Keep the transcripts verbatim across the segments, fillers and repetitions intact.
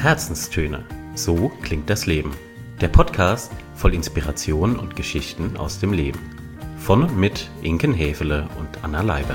Herzenstöne. So klingt das Leben. Der Podcast voll Inspiration und Geschichten aus dem Leben. Von und mit Inken Häfele und Anna Leiber.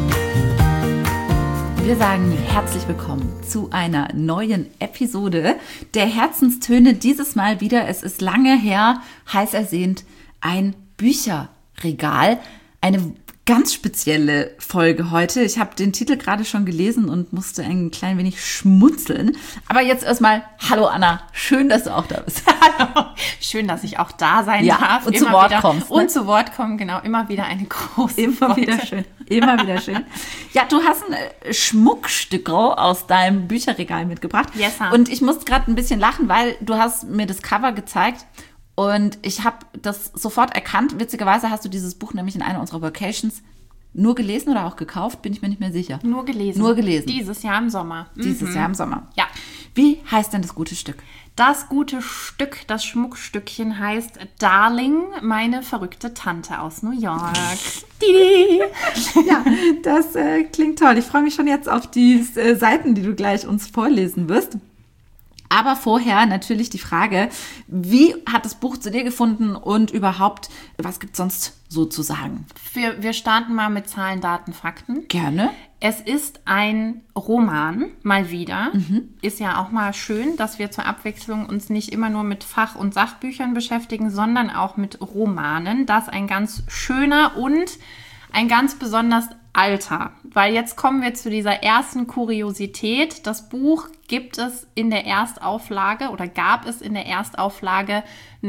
Wir sagen herzlich willkommen zu einer neuen Episode der Herzenstöne. Dieses Mal wieder, es ist lange her, heiß ersehnt, ein Bücherregal. Eine ganz spezielle Folge heute. Ich habe den Titel gerade schon gelesen und musste ein klein wenig schmunzeln. Aber jetzt erstmal, hallo Anna, schön, dass du auch da bist. Hallo, schön, dass ich auch da sein ja, darf. Und immer zu Wort wieder, kommst. Ne? Und zu Wort kommen, genau, immer wieder eine große Immer Freude. wieder schön, immer wieder schön. Ja, du hast ein Schmuckstück aus deinem Bücherregal mitgebracht. Yes, sir. Und ich musste gerade ein bisschen lachen, weil du hast mir das Cover gezeigt. Und ich habe das sofort erkannt. Witzigerweise hast du dieses Buch nämlich in einer unserer Vacations nur gelesen oder auch gekauft, bin ich mir nicht mehr sicher. Nur gelesen. Nur gelesen. Dieses Jahr im Sommer. Dieses Mhm. Jahr im Sommer. Ja. Wie heißt denn das gute Stück? Das gute Stück, das Schmuckstückchen heißt Darling, meine verrückte Tante aus New York. Didi. Ja, das äh, klingt toll. Ich freue mich schon jetzt auf die äh, Seiten, die du gleich uns vorlesen wirst. Aber vorher natürlich die Frage, wie hat das Buch zu dir gefunden und überhaupt, was gibt es sonst so zu sagen? Wir, wir starten mal mit Zahlen, Daten, Fakten. Gerne. Es ist ein Roman, mal wieder. Mhm. Ist ja auch mal schön, dass wir zur Abwechslung uns nicht immer nur mit Fach- und Sachbüchern beschäftigen, sondern auch mit Romanen. Das ein ganz schöner und ein ganz besonders alter. Weil jetzt kommen wir zu dieser ersten Kuriosität. Das Buch gibt es in der Erstauflage oder gab es in der Erstauflage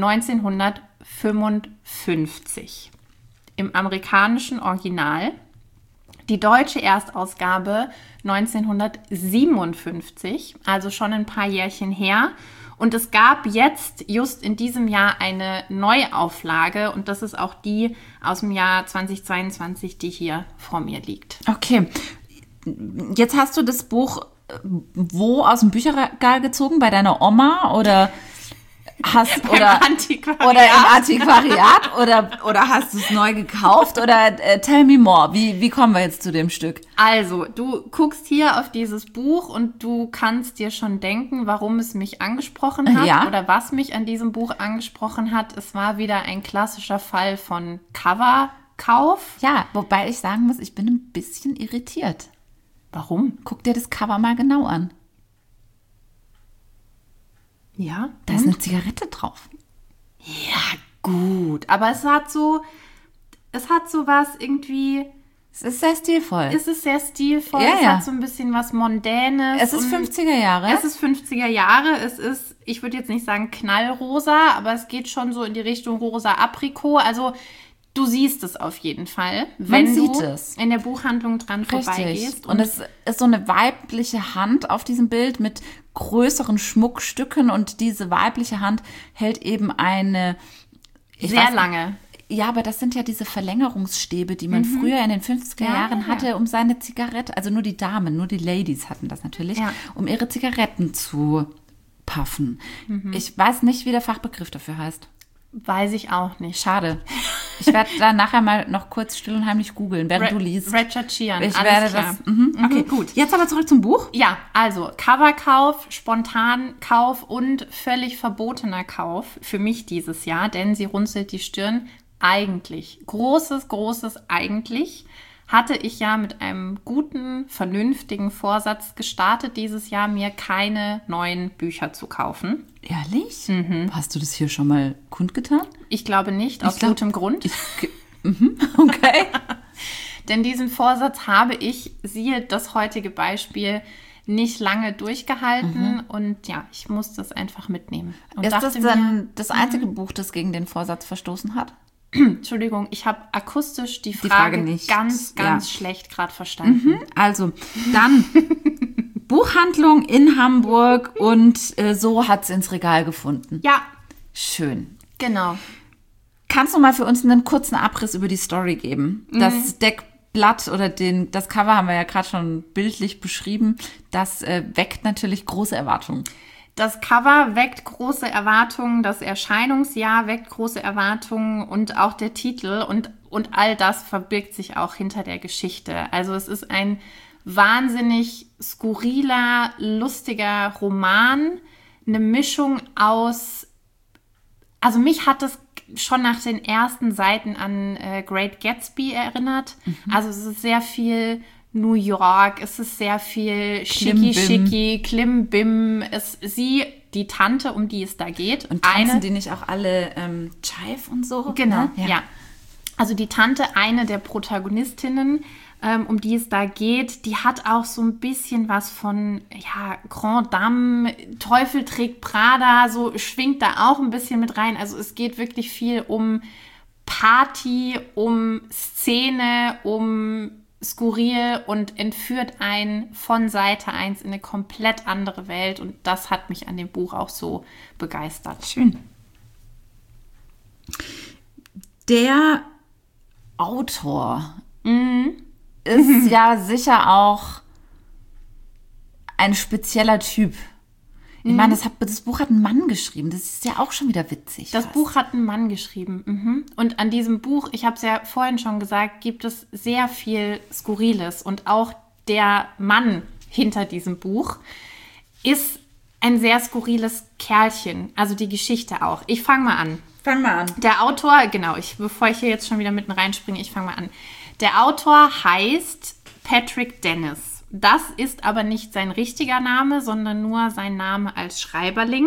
neunzehnhundertfünfundfünfzig. Im amerikanischen Original. Die deutsche Erstausgabe neunzehnhundertsiebenundfünfzig, also schon ein paar Jährchen her. Und es gab jetzt just in diesem Jahr eine Neuauflage und das ist auch die aus dem Jahr zweitausendzweiundzwanzig, die hier vor mir liegt. Okay. Jetzt hast du das Buch wo aus dem Bücherregal gezogen? Bei deiner Oma oder hast Beim oder Antiquariat. oder im Antiquariat oder oder hast du es neu gekauft oder äh, tell me more. Wie wie kommen wir jetzt zu dem Stück? Also, du guckst hier auf dieses Buch und du kannst dir schon denken, warum es mich angesprochen hat Ja. oder was mich an diesem Buch angesprochen hat. Es war wieder ein klassischer Fall von Coverkauf. Ja, wobei ich sagen muss, ich bin ein bisschen irritiert. Warum? Guck dir das Cover mal genau an. Ja, Da ist eine Zigarette drauf. Ja, gut. Aber es hat so, es hat so was irgendwie, Es ist sehr stilvoll. es ist sehr stilvoll, Ja, es ja. hat so ein bisschen was Mondänes. Es ist und fünfziger Jahre. Es ist fünfziger Jahre, es ist, ich würde jetzt nicht sagen knallrosa, aber es geht schon so in die Richtung rosa Aprikot. Also du siehst es auf jeden Fall, wenn Man du sieht es. in der Buchhandlung dran vorbeigehst. Und es ist so eine weibliche Hand auf diesem Bild mit größeren Schmuckstücken und diese weibliche Hand hält eben eine ich sehr weiß- lange. Ja, aber das sind ja diese Verlängerungsstäbe, die man früher in den fünfziger Ja, Jahren ja. hatte, um seine Zigarette, also nur die Damen, nur die Ladies hatten das natürlich, Ja. um ihre Zigaretten zu puffen. Ich weiß nicht, wie der Fachbegriff dafür heißt. Weiß ich auch nicht. Schade. Ich werde da nachher mal noch kurz still und heimlich googeln, während Re- du liest. Recherchieren, Ich alles werde klar. das. Mhm, okay, gut. Jetzt aber zurück zum Buch. Ja, also Coverkauf, Spontankauf und völlig verbotener Kauf für mich dieses Jahr, denn sie runzelt die Stirn. Eigentlich, großes, großes eigentlich, hatte ich ja mit einem guten, vernünftigen Vorsatz gestartet, dieses Jahr mir keine neuen Bücher zu kaufen. Ehrlich? Hast du das hier schon mal kundgetan? Ich glaube nicht, aus glaub- gutem Grund. Okay. Denn diesen Vorsatz habe ich, siehe das heutige Beispiel, nicht lange durchgehalten und ja, ich muss das einfach mitnehmen. Und Ist das dachte dann das einzige Buch, das gegen den Vorsatz verstoßen hat? Entschuldigung, ich habe akustisch die Frage, Frage nicht. ganz, ganz Ja. schlecht gerade verstanden. Also, dann Buchhandlung in Hamburg und äh, so hat es ins Regal gefunden. Ja, Schön. genau. Kannst du mal für uns einen kurzen Abriss über die Story geben? Das Deckblatt oder den, das Cover haben wir ja gerade schon bildlich beschrieben. Das äh, weckt natürlich große Erwartungen. Das Cover weckt große Erwartungen, das Erscheinungsjahr weckt große Erwartungen und auch der Titel und, und all das verbirgt sich auch hinter der Geschichte. Also es ist ein wahnsinnig skurriler, lustiger Roman, eine Mischung aus, also mich hat es schon nach den ersten Seiten an äh, Great Gatsby erinnert. Mhm. Also es ist sehr viel New York, es ist sehr viel Schicki-Schicki, Klimbim. Es, sie, die Tante, um die es da geht. Und tanzen eine, die nicht auch alle ähm, Jive und so? Genau, ne? ja. ja. Also die Tante, eine der Protagonistinnen, ähm, um die es da geht, die hat auch so ein bisschen was von ja, Grand Dame, Teufel trägt Prada, so schwingt da auch ein bisschen mit rein. Also es geht wirklich viel um Party, um Szene, um skurril und entführt einen von Seite eins in eine komplett andere Welt. Und das hat mich an dem Buch auch so begeistert. Schön. Der Autor Mhm. ist ja sicher auch ein spezieller Typ. Ich meine, das, hat, das Buch hat ein Mann geschrieben. Das ist ja auch schon wieder witzig. Das fast. Buch hat ein Mann geschrieben. Mhm. Und an diesem Buch, ich habe es ja vorhin schon gesagt, gibt es sehr viel Skurriles. Und auch der Mann hinter diesem Buch ist ein sehr skurriles Kerlchen. Also die Geschichte auch. Ich fange mal an. Fang mal an. Der Autor, genau, ich, bevor ich hier jetzt schon wieder mitten reinspringe, ich fange mal an. Der Autor heißt Patrick Dennis. Das ist aber nicht sein richtiger Name, sondern nur sein Name als Schreiberling.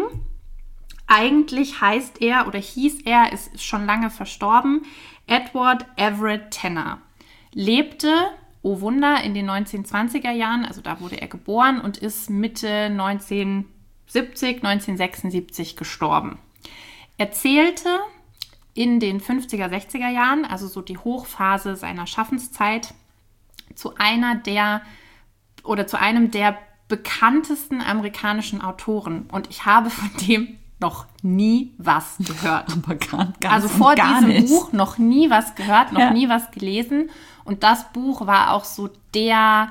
Eigentlich heißt er oder hieß er, ist schon lange verstorben, Edward Everett Tanner. Lebte, oh Wunder, in den neunzehnhundertzwanziger Jahren, also da wurde er geboren und ist Mitte neunzehnhundertsiebzig, neunzehnhundertsechsundsiebzig gestorben. Er zählte in den fünfziger, sechziger Jahren, also so die Hochphase seiner Schaffenszeit, zu einer der oder zu einem der bekanntesten amerikanischen Autoren. Und ich habe von dem noch nie was gehört. Aber gar, ganz also vor gar diesem nicht. Buch noch nie was gehört, noch Ja. nie was gelesen. Und das Buch war auch so der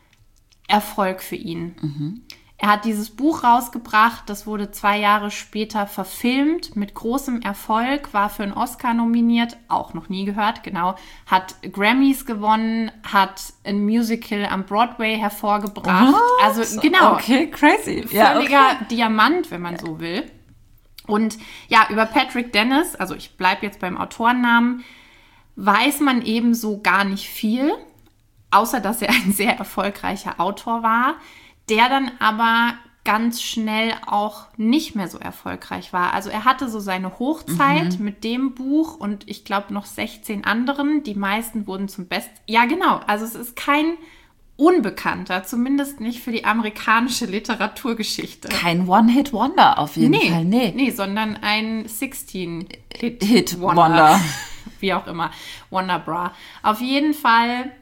Erfolg für ihn. Mhm. Er hat dieses Buch rausgebracht, das wurde zwei Jahre später verfilmt, mit großem Erfolg, war für einen Oscar nominiert, auch noch nie gehört, genau, hat Grammys gewonnen, hat ein Musical am Broadway hervorgebracht. What? Also genau, Okay, crazy. völliger Ja, okay. Diamant, wenn man so will. Und ja, über Patrick Dennis, also ich bleibe jetzt beim Autorennamen, weiß man ebenso gar nicht viel, außer dass er ein sehr erfolgreicher Autor war, der dann aber ganz schnell auch nicht mehr so erfolgreich war. Also er hatte so seine Hochzeit mhm. mit dem Buch und ich glaube noch sechzehn anderen. Die meisten wurden zum Best... Ja, genau. Also es ist kein Unbekannter, zumindest nicht für die amerikanische Literaturgeschichte. Kein One-Hit-Wonder auf jeden nee, Fall. Nee, nee, sondern ein sechzehn-Hit-Wonder. Hit Wonder. Wie auch immer. Wonderbra. Auf jeden Fall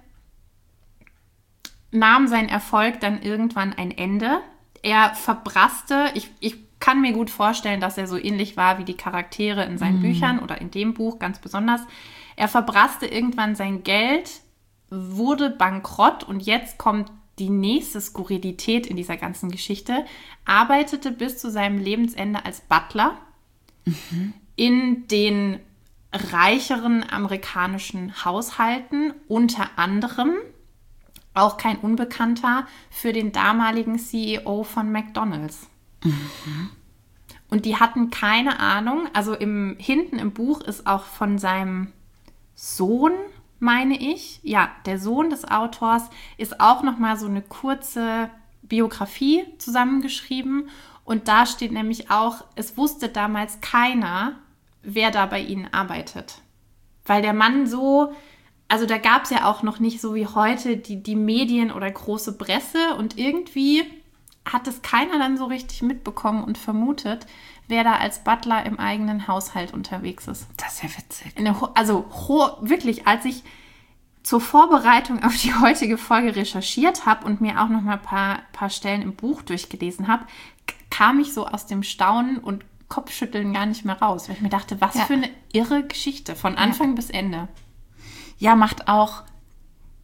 nahm sein Erfolg dann irgendwann ein Ende. Er verbrasste, ich, ich kann mir gut vorstellen, dass er so ähnlich war wie die Charaktere in seinen mm. Büchern oder in dem Buch ganz besonders. Er verbrasste irgendwann sein Geld, wurde bankrott und jetzt kommt die nächste Skurrilität in dieser ganzen Geschichte, arbeitete bis zu seinem Lebensende als Butler mhm. in den reicheren amerikanischen Haushalten, unter anderem auch kein Unbekannter für den damaligen C E O von McDonald's. Mhm. Und die hatten keine Ahnung, also im, hinten im Buch ist auch von seinem Sohn, meine ich, ja, der Sohn des Autors, ist auch nochmal so eine kurze Biografie zusammengeschrieben. Und da steht nämlich auch, es wusste damals keiner, wer da bei ihnen arbeitet. Weil der Mann so... Also da gab es ja auch noch nicht so wie heute die, die Medien oder große Presse und irgendwie hat es keiner dann so richtig mitbekommen und vermutet, wer da als Butler im eigenen Haushalt unterwegs ist. Das ist ja witzig. Eine, also ho- wirklich, als ich zur Vorbereitung auf die heutige Folge recherchiert habe und mir auch noch mal ein paar, paar Stellen im Buch durchgelesen habe, k- kam ich so aus dem Staunen und Kopfschütteln gar nicht mehr raus, weil ich mir dachte, was ja. für eine irre Geschichte von Anfang ja. bis Ende. Ja, macht auch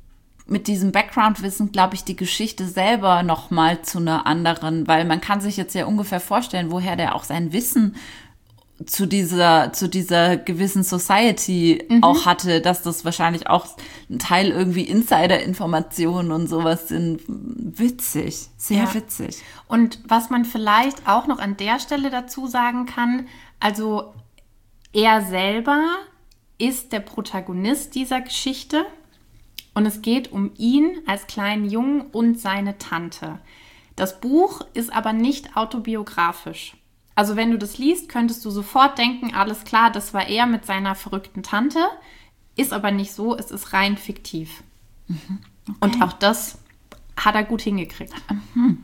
mit diesem Background-Wissen, glaube ich, die Geschichte selber nochmal zu einer anderen, weil man kann sich jetzt ja ungefähr vorstellen, woher der auch sein Wissen zu dieser, zu dieser gewissen Society mhm. auch hatte, dass das wahrscheinlich auch ein Teil irgendwie Insider-Informationen und sowas sind. Witzig, sehr ja. witzig. Und was man vielleicht auch noch an der Stelle dazu sagen kann, also er selber ist der Protagonist dieser Geschichte und es geht um ihn als kleinen Jungen und seine Tante. Das Buch ist aber nicht autobiografisch. Also wenn du das liest, könntest du sofort denken, alles klar, das war er mit seiner verrückten Tante. Ist aber nicht so, es ist rein fiktiv. Mhm. Okay. Und auch das hat er gut hingekriegt. Mhm.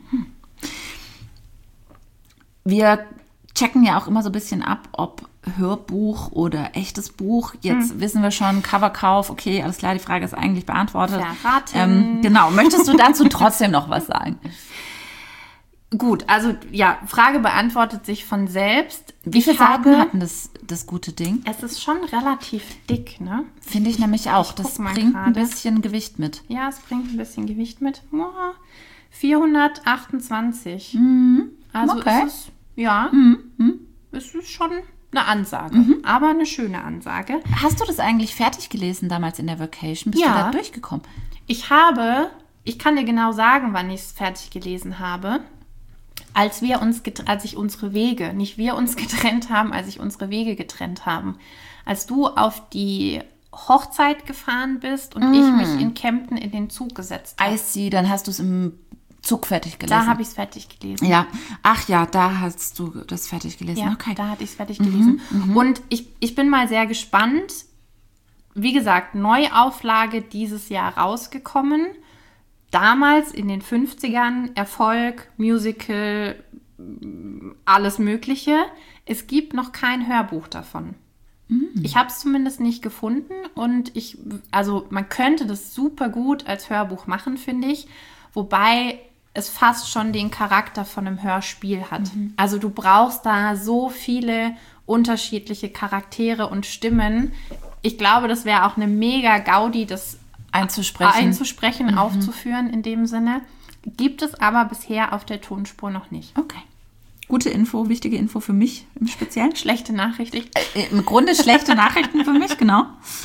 Wir checken ja auch immer so ein bisschen ab, ob Hörbuch oder echtes Buch. Jetzt mhm. wissen wir schon, Coverkauf, okay, alles klar, die Frage ist eigentlich beantwortet. Verraten. Ähm, genau, möchtest du dazu trotzdem noch was sagen? Gut, also ja, Frage beantwortet sich von selbst. Wie viele Seiten hatten das, das gute Ding? Es ist schon relativ dick, ne? Finde ich nämlich auch. Ich das bringt grade. ein bisschen Gewicht mit. Ja, es bringt ein bisschen Gewicht mit. vierhundertachtundzwanzig. Mhm. Also okay. es ist, ja, mhm. es ist schon eine Ansage, mhm. aber eine schöne Ansage. Hast du das eigentlich fertig gelesen damals in der Vacation? Bist ja. du da durchgekommen? Ich habe, ich kann dir genau sagen, wann ich es fertig gelesen habe. Als wir uns, als ich unsere Wege, nicht wir uns getrennt haben, als ich unsere Wege getrennt haben. Als du auf die Hochzeit gefahren bist und mm. ich mich in Kempten in den Zug gesetzt habe. I see, dann hast du es im Zug fertig gelesen. Da habe ich es fertig gelesen. Ja, ach ja, da hast du das fertig gelesen. Ja, okay. da hatte ich es fertig gelesen. Mhm, und ich, ich bin mal sehr gespannt. Wie gesagt, Neuauflage dieses Jahr rausgekommen. Damals in den fünfzigern, Erfolg, Musical, alles Mögliche. Es gibt noch kein Hörbuch davon. Mm. Ich habe es zumindest nicht gefunden und ich, also man könnte das super gut als Hörbuch machen, finde ich. Wobei es fast schon den Charakter von einem Hörspiel hat. Mhm. Also du brauchst da so viele unterschiedliche Charaktere und Stimmen. Ich glaube, das wäre auch eine mega Gaudi, das einzusprechen, einzusprechen mhm. aufzuführen in dem Sinne. Gibt es aber bisher auf der Tonspur noch nicht. Okay. Gute Info, wichtige Info für mich im Speziellen. Schlechte Nachrichten. Äh, Im Grunde schlechte Nachrichten für mich, genau.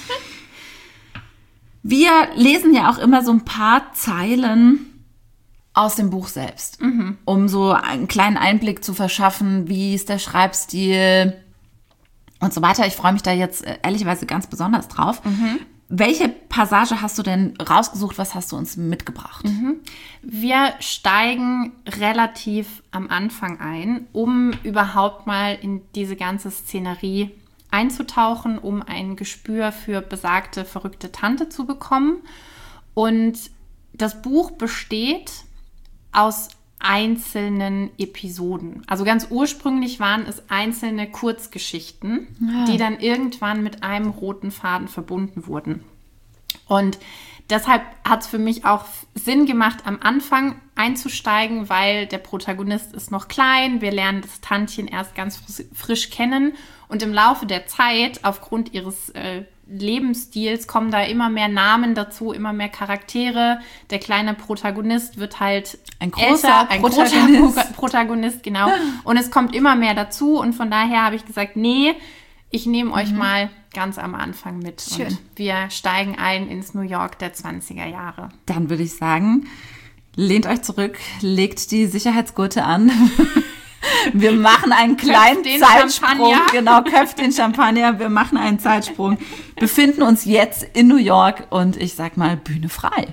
Wir lesen ja auch immer so ein paar Zeilen aus dem Buch selbst, mhm. um so einen kleinen Einblick zu verschaffen, wie ist der Schreibstil und so weiter. Ich freue mich da jetzt ehrlicherweise ganz besonders drauf. Mhm. Welche Passage hast du denn rausgesucht? Was hast du uns mitgebracht? Mhm. Wir steigen relativ am Anfang ein, um überhaupt mal in diese ganze Szenerie einzutauchen, um ein Gespür für besagte verrückte Tante zu bekommen. Und das Buch besteht aus einzelnen Episoden. Also ganz ursprünglich waren es einzelne Kurzgeschichten, ja. die dann irgendwann mit einem roten Faden verbunden wurden. Und deshalb hat es für mich auch Sinn gemacht, am Anfang einzusteigen, weil der Protagonist ist noch klein. Wir lernen das Tantchen erst ganz frisch kennen. Und im Laufe der Zeit, aufgrund ihres äh, Lebensstils, kommen da immer mehr Namen dazu, immer mehr Charaktere. Der kleine Protagonist wird halt ein großer älter, ein Protagonist. großer Protagonist, genau. Und es kommt immer mehr dazu. Und von daher habe ich gesagt, nee, ich nehme euch mhm. mal ganz am Anfang mit. Schön. Und wir steigen ein ins New York der zwanziger Jahre. Dann würde ich sagen, lehnt euch zurück, legt die Sicherheitsgurte an. Wir machen einen kleinen den Zeitsprung. Champagner. Genau, köpft den Champagner. Wir machen einen Zeitsprung. Befinden uns jetzt in New York und ich sag mal, Bühne frei.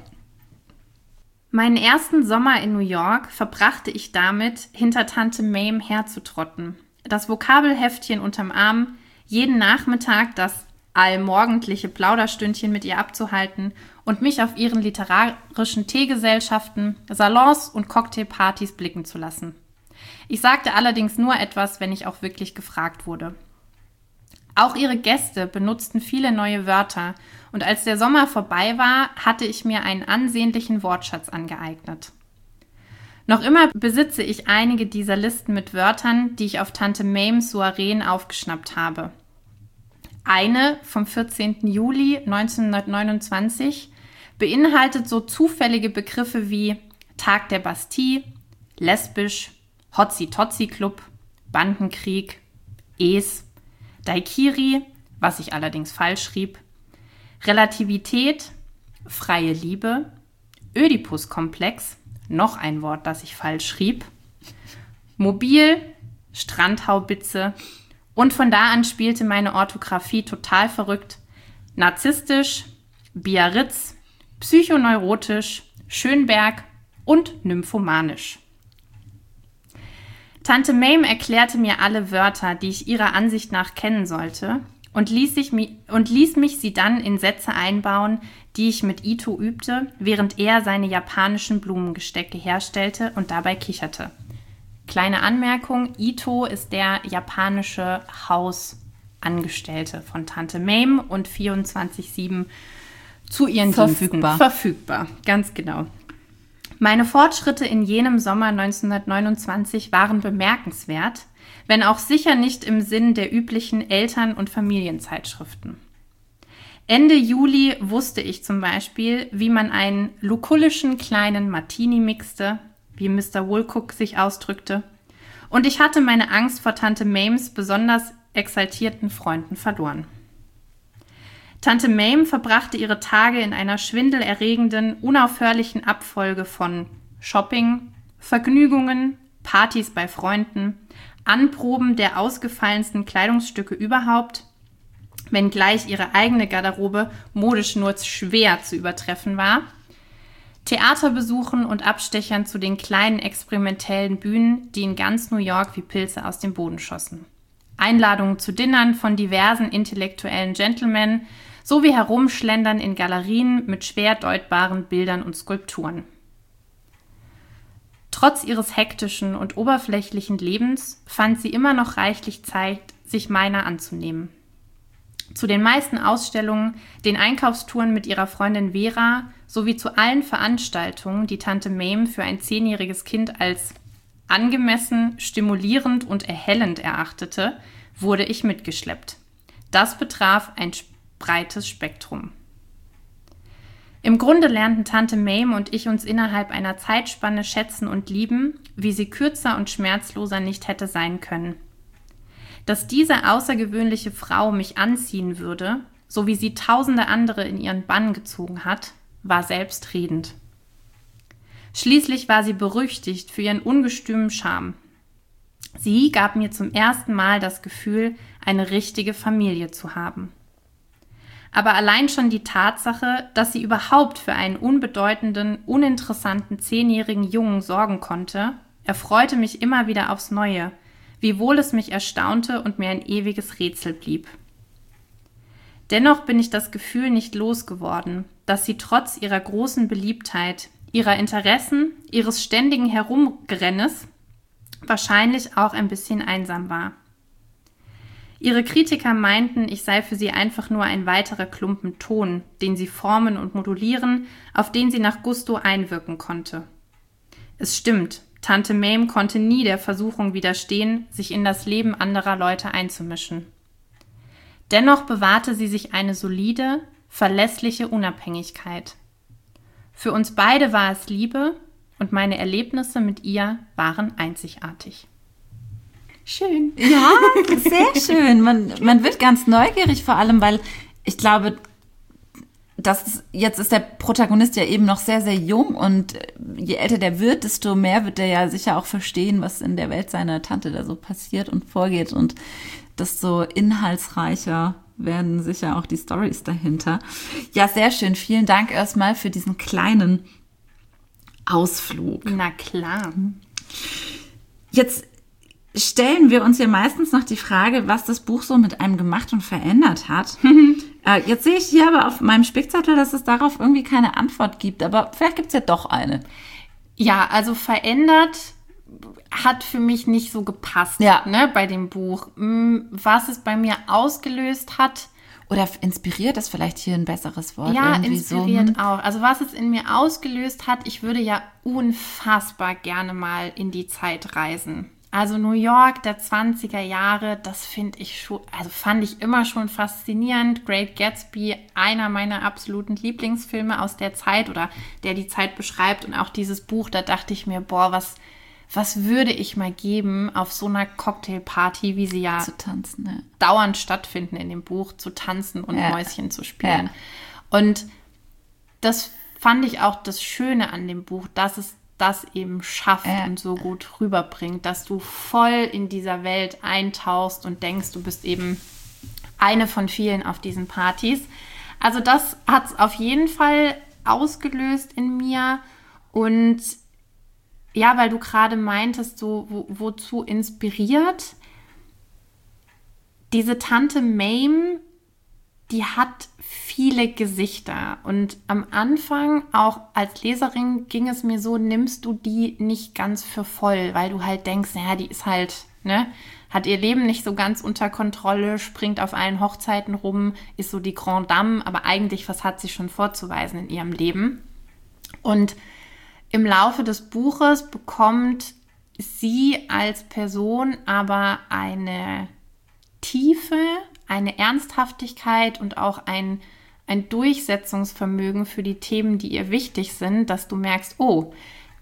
Meinen ersten Sommer in New York verbrachte ich damit, hinter Tante Mame herzutrotten. Das Vokabelheftchen unterm Arm, jeden Nachmittag das allmorgendliche Plauderstündchen mit ihr abzuhalten und mich auf ihren literarischen Teegesellschaften, Salons und Cocktailpartys blicken zu lassen. Ich sagte allerdings nur etwas, wenn ich auch wirklich gefragt wurde. Auch ihre Gäste benutzten viele neue Wörter und als der Sommer vorbei war, hatte ich mir einen ansehnlichen Wortschatz angeeignet. Noch immer besitze ich einige dieser Listen mit Wörtern, die ich auf Tante Mames Soireen aufgeschnappt habe. Eine vom vierzehnten Juli neunzehnhundertneunundzwanzig beinhaltet so zufällige Begriffe wie Tag der Bastille, lesbisch, Hotzi-Totzi-Club, Bandenkrieg, Es, Daikiri, was ich allerdings falsch schrieb, Relativität, freie Liebe, Ödipus-Komplex, noch ein Wort, das ich falsch schrieb, Mobil, Strandhaubitze und von da an spielte meine Orthographie total verrückt, narzisstisch, Biarritz, psychoneurotisch, Schönberg und nymphomanisch. Tante Mame erklärte mir alle Wörter, die ich ihrer Ansicht nach kennen sollte, und ließ, sich mi- und ließ mich sie dann in Sätze einbauen, die ich mit Ito übte, während er seine japanischen Blumengestecke herstellte und dabei kicherte. Kleine Anmerkung, Ito ist der japanische Hausangestellte von Tante Mame und vierundzwanzig sieben zu ihren Verfügbar. Diensten verfügbar. Ganz genau. Meine Fortschritte in jenem Sommer neunzehnhundertneunundzwanzig waren bemerkenswert, wenn auch sicher nicht im Sinn der üblichen Eltern- und Familienzeitschriften. Ende Juli wusste ich zum Beispiel, wie man einen lukullischen kleinen Martini mixte, wie Mister Woolcock sich ausdrückte, und ich hatte meine Angst vor Tante Mames besonders exaltierten Freunden verloren. Tante Mame verbrachte ihre Tage in einer schwindelerregenden, unaufhörlichen Abfolge von Shopping, Vergnügungen, Partys bei Freunden, Anproben der ausgefallensten Kleidungsstücke überhaupt, wenngleich ihre eigene Garderobe modisch nur schwer zu übertreffen war, Theaterbesuchen und Abstechern zu den kleinen experimentellen Bühnen, die in ganz New York wie Pilze aus dem Boden schossen. Einladungen zu Dinnern von diversen intellektuellen Gentlemen sowie Herumschlendern in Galerien mit schwer deutbaren Bildern und Skulpturen. Trotz ihres hektischen und oberflächlichen Lebens fand sie immer noch reichlich Zeit, sich meiner anzunehmen. Zu den meisten Ausstellungen, den Einkaufstouren mit ihrer Freundin Vera sowie zu allen Veranstaltungen, die Tante Mame für ein zehnjähriges Kind als angemessen, stimulierend und erhellend erachtete, wurde ich mitgeschleppt. Das betraf ein breites Spektrum. Im Grunde lernten Tante Mame und ich uns innerhalb einer Zeitspanne schätzen und lieben, wie sie kürzer und schmerzloser nicht hätte sein können. Dass diese außergewöhnliche Frau mich anziehen würde, so wie sie tausende andere in ihren Bann gezogen hat, war selbstredend. Schließlich war sie berüchtigt für ihren ungestümen Charme. Sie gab mir zum ersten Mal das Gefühl, eine richtige Familie zu haben. Aber allein schon die Tatsache, dass sie überhaupt für einen unbedeutenden, uninteressanten zehnjährigen Jungen sorgen konnte, erfreute mich immer wieder aufs Neue, wiewohl es mich erstaunte und mir ein ewiges Rätsel blieb. Dennoch bin ich das Gefühl nicht losgeworden, dass sie trotz ihrer großen Beliebtheit, ihrer Interessen, ihres ständigen Herumgerennes wahrscheinlich auch ein bisschen einsam war. Ihre Kritiker meinten, ich sei für sie einfach nur ein weiterer Klumpen Ton, den sie formen und modulieren, auf den sie nach Gusto einwirken konnte. Es stimmt, Tante Mame konnte nie der Versuchung widerstehen, sich in das Leben anderer Leute einzumischen. Dennoch bewahrte sie sich eine solide, verlässliche Unabhängigkeit. Für uns beide war es Liebe und meine Erlebnisse mit ihr waren einzigartig. Schön. Ja, sehr schön. Man, man wird ganz neugierig, vor allem, weil ich glaube, das jetzt ist der Protagonist ja eben noch sehr, sehr jung und je älter der wird, desto mehr wird er ja sicher auch verstehen, was in der Welt seiner Tante da so passiert und vorgeht und desto inhaltsreicher werden sicher auch die Storys dahinter. Ja, sehr schön. Vielen Dank erstmal für diesen kleinen Ausflug. Na klar. Jetzt stellen wir uns ja meistens noch die Frage, was das Buch so mit einem gemacht und verändert hat. äh, jetzt sehe ich hier aber auf meinem Spickzettel, dass es darauf irgendwie keine Antwort gibt, aber vielleicht gibt es ja doch eine. Ja, also verändert hat für mich nicht so gepasst, ja. ne, bei dem Buch. Was es bei mir ausgelöst hat. Oder inspiriert ist vielleicht hier ein besseres Wort. Ja, irgendwie inspiriert so. auch. Also was es in mir ausgelöst hat, ich würde ja unfassbar gerne mal in die Zeit reisen. Also New York der zwanziger Jahre, das finde ich schon, also fand ich immer schon faszinierend. Great Gatsby, einer meiner absoluten Lieblingsfilme aus der Zeit oder der die Zeit beschreibt. Und auch dieses Buch, da dachte ich mir, boah, was, was würde ich mal geben, auf so einer Cocktailparty, wie sie ja, Zu tanzen, ja. dauernd stattfinden in dem Buch, zu tanzen und Ja. Mäuschen zu spielen. Ja. Und das fand ich auch das Schöne an dem Buch, dass es das eben schafft Ja. und so gut rüberbringt, dass du voll in dieser Welt eintauchst und denkst, du bist eben eine von vielen auf diesen Partys. Also das hat es auf jeden Fall ausgelöst in mir. Und ja, weil du gerade meintest, so wo, wozu inspiriert, diese Tante Mame, die hat viele Gesichter. Und am Anfang, auch als Leserin, ging es mir so, nimmst du die nicht ganz für voll, weil du halt denkst, naja, die ist halt, ne, hat ihr Leben nicht so ganz unter Kontrolle, springt auf allen Hochzeiten rum, ist so die Grande Dame, aber eigentlich, was hat sie schon vorzuweisen in ihrem Leben? Und im Laufe des Buches bekommt sie als Person aber eine Tiefe, eine Ernsthaftigkeit und auch ein, ein Durchsetzungsvermögen für die Themen, die ihr wichtig sind, dass du merkst, oh,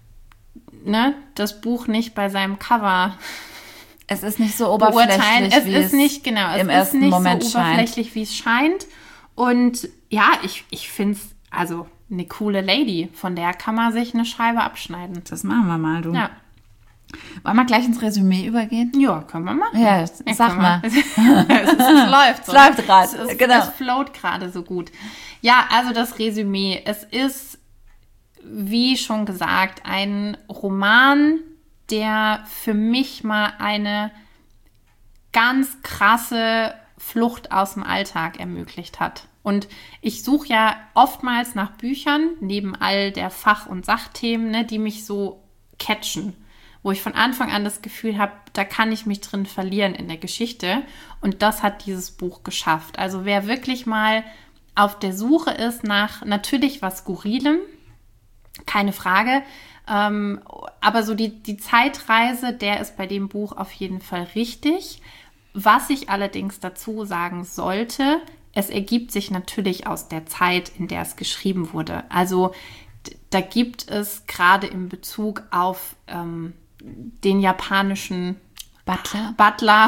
ne, das Buch nicht bei seinem Cover Es ist nicht so beurteilen. oberflächlich, Es wie ist nicht, genau, es im ist ersten nicht Moment so oberflächlich, wie es scheint. Und ja, ich, ich finde es, also eine coole Lady, von der kann man sich eine Scheibe abschneiden. Das machen wir mal, du. Ja, Wollen wir gleich ins Resümee übergehen? ja, können wir machen. Ja, sag können mal. wir. es, ist, es läuft so. Es läuft grad, Es, ist- genau. es float gerade so gut. Ja, also das Resümee. Es ist, wie schon gesagt, ein Roman, der für mich mal eine ganz krasse Flucht aus dem Alltag ermöglicht hat. Und ich suche ja oftmals nach Büchern, neben all der Fach- und Sachthemen, ne, die mich so catchen, wo ich von Anfang an das Gefühl habe, da kann ich mich drin verlieren in der Geschichte. Und das hat dieses Buch geschafft. Also wer wirklich mal auf der Suche ist nach natürlich was Skurrilem, keine Frage, ähm, aber so die, die Zeitreise, der ist bei dem Buch auf jeden Fall richtig. Was ich allerdings dazu sagen sollte, es ergibt sich natürlich aus der Zeit, in der es geschrieben wurde. Also d- da gibt es gerade in Bezug auf ähm, den japanischen Butler. Butler,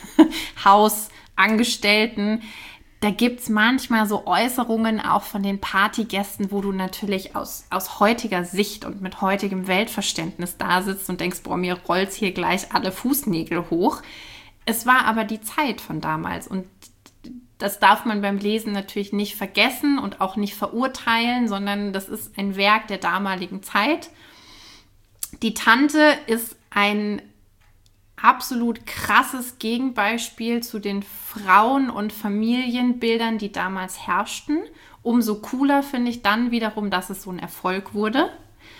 Hausangestellten, da gibt es manchmal so Äußerungen auch von den Partygästen, wo du natürlich aus, aus heutiger Sicht und mit heutigem Weltverständnis da sitzt und denkst, boah, mir rollt hier gleich alle Fußnägel hoch. Es war aber die Zeit von damals und das darf man beim Lesen natürlich nicht vergessen und auch nicht verurteilen, sondern das ist ein Werk der damaligen Zeit. Die Tante ist ein absolut krasses Gegenbeispiel zu den Frauen- und Familienbildern, die damals herrschten. Umso cooler finde ich dann wiederum, dass es so ein Erfolg wurde.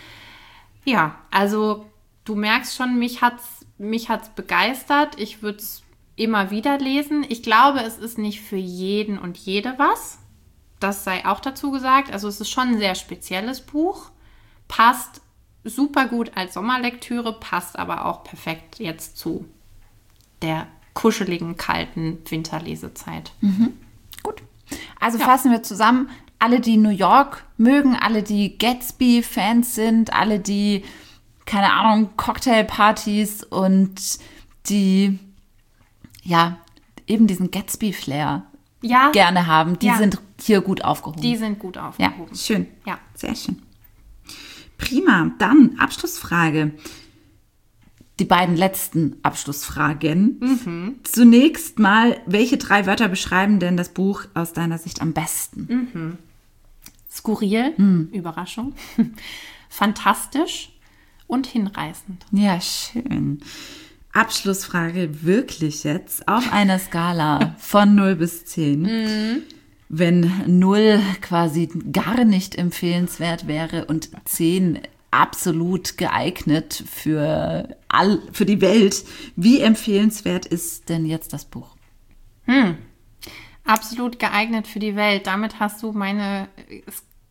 Ja, also du merkst schon, mich hat's, mich hat's begeistert. Ich würde es immer wieder lesen. Ich glaube, es ist nicht für jeden und jede was. Das sei auch dazu gesagt. Also es ist schon ein sehr spezielles Buch. Passt super gut als Sommerlektüre, passt aber auch perfekt jetzt zu der kuscheligen, kalten Winterlesezeit. Gut. Also Ja. fassen wir zusammen. Alle, die New York mögen, alle, die Gatsby-Fans sind, alle, die, keine Ahnung, Cocktailpartys und die, ja, eben diesen Gatsby-Flair Ja, gerne haben, die Ja. sind hier gut aufgehoben. die sind gut ja, aufgehoben. schön. Ja. Sehr schön. Prima. Dann Abschlussfrage. Die beiden letzten Abschlussfragen. Zunächst mal, welche drei Wörter beschreiben denn das Buch aus deiner Sicht am besten? Skurril, Überraschung, fantastisch und hinreißend. Ja, schön. Abschlussfrage wirklich jetzt auf einer Skala von null bis zehn. Wenn null quasi gar nicht empfehlenswert wäre und zehn absolut geeignet für, all, für die Welt, wie empfehlenswert ist denn jetzt das Buch? Absolut geeignet für die Welt. Damit hast du meine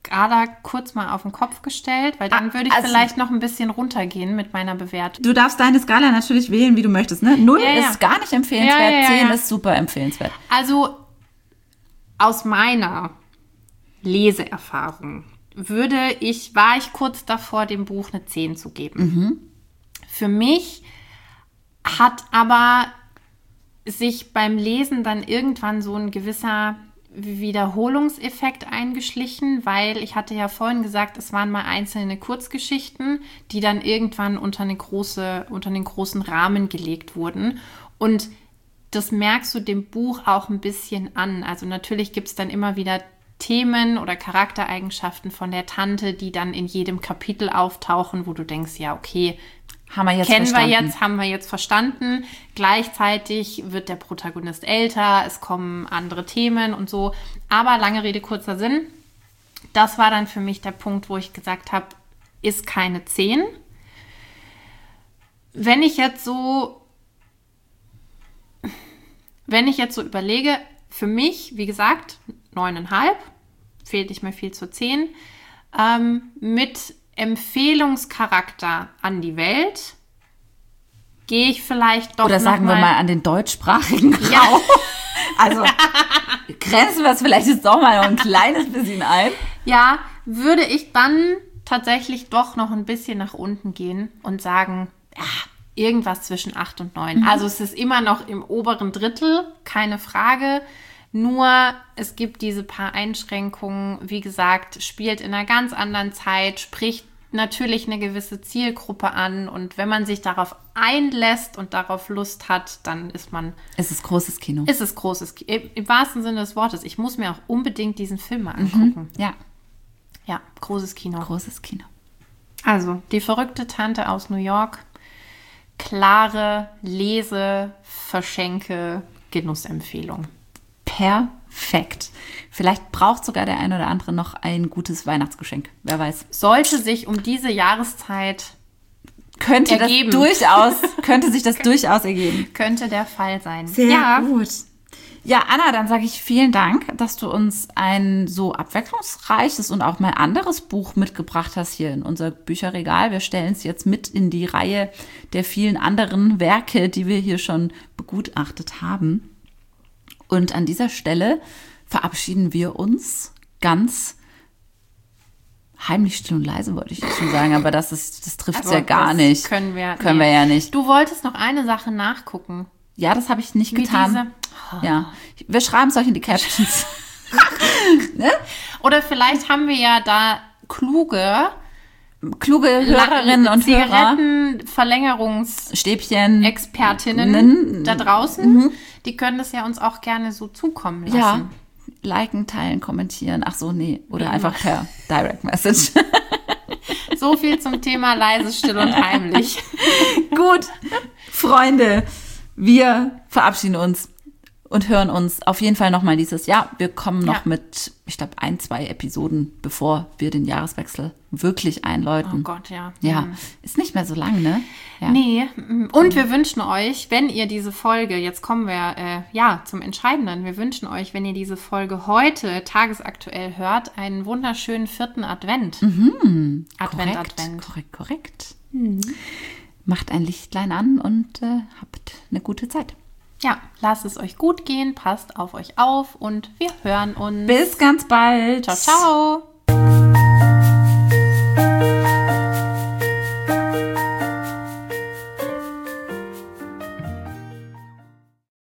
Skala kurz mal auf den Kopf gestellt, weil dann Ah, würde ich also- vielleicht noch ein bisschen runtergehen mit meiner Bewertung. Du darfst deine Skala natürlich wählen, wie du möchtest. Ne? Null Ja, ja. ist gar nicht empfehlenswert, Ja, ja, ja, zehn ja. ist super empfehlenswert. Also aus meiner Leseerfahrung würde ich, war ich kurz davor, dem Buch eine zehn zu geben. Für mich hat aber sich beim Lesen dann irgendwann so ein gewisser Wiederholungseffekt eingeschlichen, weil ich hatte ja vorhin gesagt, es waren mal einzelne Kurzgeschichten, die dann irgendwann unter eine große, unter einen großen Rahmen gelegt wurden. Und das merkst du dem Buch auch ein bisschen an. Also natürlich gibt es dann immer wieder Themen oder Charaktereigenschaften von der Tante, die dann in jedem Kapitel auftauchen, wo du denkst, ja, okay, Haben wir jetzt kennen verstanden. wir jetzt, haben wir jetzt verstanden. Gleichzeitig wird der Protagonist älter, es kommen andere Themen und so. Aber lange Rede, kurzer Sinn. Das war dann für mich der Punkt, wo ich gesagt habe, ist keine zehn. Wenn ich jetzt so, wenn ich jetzt so überlege, für mich, wie gesagt, neuneinhalb, fehlt nicht mehr viel zur zehn, ähm, mit Empfehlungscharakter an die Welt gehe ich vielleicht doch Oder noch sagen mal, wir mal an den deutschsprachigen Raum. Ja. Also grenzen wir es vielleicht jetzt doch mal noch ein kleines bisschen ein. Ja, würde ich dann tatsächlich doch noch ein bisschen nach unten gehen und sagen, ja, irgendwas zwischen acht und neun. Mhm. Also es ist immer noch im oberen Drittel, keine Frage. Nur es gibt diese paar Einschränkungen, wie gesagt, spielt in einer ganz anderen Zeit, spricht natürlich eine gewisse Zielgruppe an. Und wenn man sich darauf einlässt und darauf Lust hat, dann ist man, Es ist großes Kino. ist es großes, Ki- im, im wahrsten Sinne des Wortes. Ich muss mir auch unbedingt diesen Film mal angucken. Ja, Ja, großes Kino. großes Kino. Also, die verrückte Tante aus New York. Klare Lese-, Verschenke-, Genussempfehlung. Perfekt. Vielleicht braucht sogar der ein oder andere noch ein gutes Weihnachtsgeschenk. Wer weiß. Sollte sich um diese Jahreszeit, Könnte Ergeben. das durchaus, könnte sich das durchaus ergeben. könnte der Fall sein. Sehr ja, gut. Ja, Anna, dann sage ich vielen Dank, dass du uns ein so abwechslungsreiches und auch mal anderes Buch mitgebracht hast hier in unser Bücherregal. Wir stellen es jetzt mit in die Reihe der vielen anderen Werke, die wir hier schon begutachtet haben. Und an dieser Stelle verabschieden wir uns ganz heimlich, still und leise, wollte ich jetzt schon sagen, aber das ist, das trifft es ja gar das nicht. Können wir, Können nee. wir ja nicht. Du wolltest noch eine Sache nachgucken. Ja, das habe ich nicht Wie getan. diese- Ja, wir schreiben es euch in die Captions. Oder vielleicht haben wir ja da kluge Kluge Hörerinnen und Hörer, Zigarettenverlängerungsexpertinnen Stäbchen, da draußen. Die können das ja uns auch gerne so zukommen lassen. ja, liken, teilen, kommentieren. Ach so, nee, oder einfach per Direct Message. So viel zum Thema leise, still und heimlich. Gut, Freunde, wir verabschieden uns und hören uns auf jeden Fall nochmal dieses Jahr. Wir kommen noch Ja. mit, ich glaube, ein, zwei Episoden, bevor wir den Jahreswechsel wirklich einläuten. Oh Gott, ja. Ja, Hm. ist nicht mehr so lang, ne? Ja. Nee, und wir wünschen euch, wenn ihr diese Folge, jetzt kommen wir äh, ja zum Entscheidenden, wir wünschen euch, wenn ihr diese Folge heute tagesaktuell hört, einen wunderschönen vierten Advent. Advent, Korrekt, Advent. korrekt, korrekt. Macht ein Lichtlein an und äh, habt eine gute Zeit. Ja, lasst es euch gut gehen, passt auf euch auf und wir hören uns. Bis ganz bald. Ciao, ciao.